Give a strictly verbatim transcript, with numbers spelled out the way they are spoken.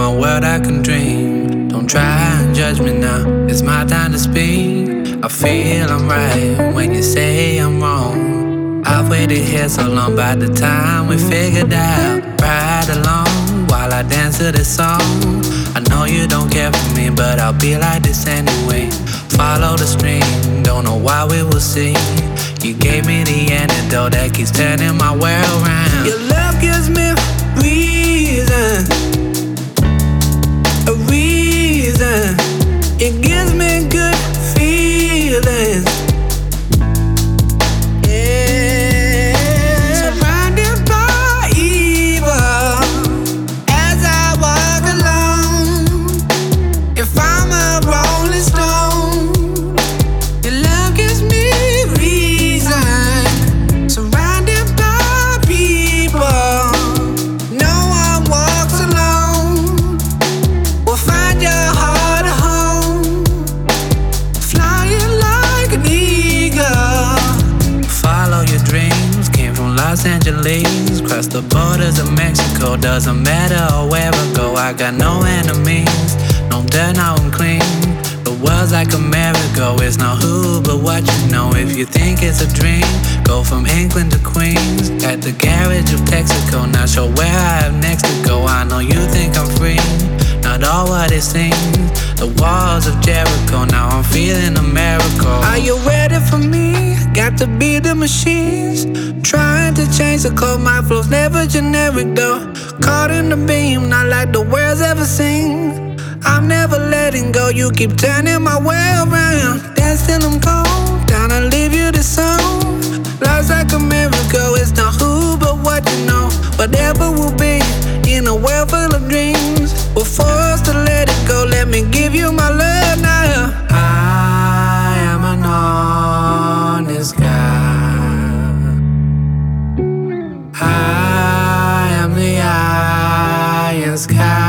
my world I can dream. Don't try and judge me now, it's my time to speak. I feel I'm right when you say I'm wrong. I've waited here so long, by the time we figured out. Ride along while I dance to this song. I know you don't care for me, but I'll be like this anyway. Follow the stream, don't know why we will see. You gave me the antidote that keeps turning my world round. Your love gives me reason, a reason. It gives me good feelings. Yeah. Surrounded by evil as I walk alone. If I'm a rolling stone, your love gives me reason. Surrounded by people, no one walks alone. We'll find your heart a home, flying like an eagle. Follow your dreams, came from Los Angeles, crossed the borders of Mexico. Doesn't matter where I go, I got no enemies. No dirt, now I'm clean. The world's like a merry-go, it's not who but what you know. If you think it's a dream, go from England to Queens. At the garage of Texaco, not sure where I have next to go. I know you think I'm free, not all what it seems. The walls of Jericho, now I'm feeling a miracle. Are you ready for me? Got to be the machines. Trying to change the code, my flow's never generic though. Caught in the beam, not like the world's ever seen. I'm never letting go, you keep turning my world around. Dance till I'm cold, down and leave you this song. Life's like a miracle, it's not who but what you know. Whatever will be, in a world full of dreams, we're forced to let it go. Let me give you my love now. I am an honest guy. I am the highest guy.